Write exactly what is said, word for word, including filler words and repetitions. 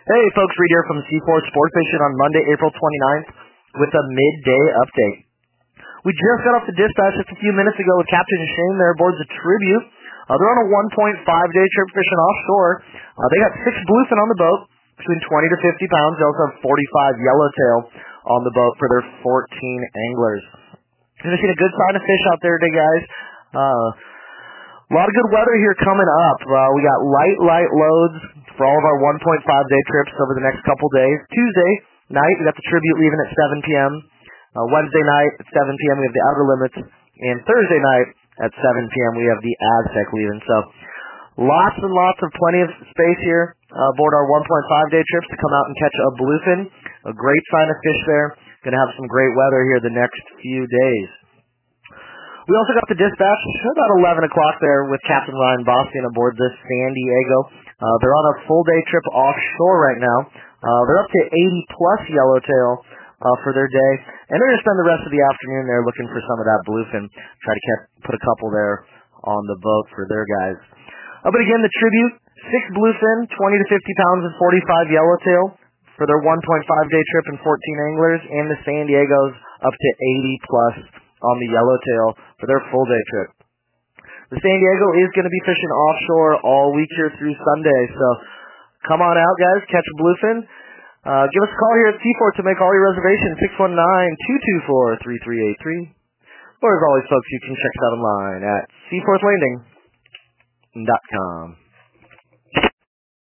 Hey folks, Reed here from C four Sport Fishing on Monday, April twenty-ninth with a midday update. We just got off the dispatch just a few minutes ago with Captain Shane there aboard the Tribute. Uh, they're on a one point five day trip fishing offshore. Uh, they got six bluefin on the boat, between twenty to fifty pounds. They also have forty-five yellowtail on the boat for their fourteen anglers. You're going to see a good sign of fish out there today, guys. Uh, A lot of good weather here coming up. Uh, we got light, light loads for all of our one point five day trips over the next couple days. Tuesday night, we got the Tribute leaving at seven p.m. Uh, Wednesday night at seven p.m. we have the Outer Limits. And Thursday night at seven p.m. we have the Aztec leaving. So lots and lots of plenty of space here uh, aboard our one point five day trips to come out and catch a bluefin. A great sign of fish there. Going to have some great weather here the next few days. We also got the dispatch about eleven o'clock there with Captain Ryan Bostian aboard this San Diego. Uh, they're on a full day trip offshore right now. Uh, they're up to eighty plus yellowtail uh, for their day. And they're going to spend the rest of the afternoon there looking for some of that bluefin. Try to keep, put a couple there on the boat for their guys. Uh, but again, the Tribute, six bluefin, twenty to fifty pounds and forty-five yellowtail for their one point five day trip and fourteen anglers. And the San Diego's up to eighty plus on the yellowtail for their full day trip. The San Diego is going to be fishing offshore all week here through Sunday, so come on out, guys, catch a bluefin. Uh, give us a call here at C four to make all your reservations, six one nine, two two four, three three eight three. Or as always, folks, you can check us out online at seaforth landing dot com.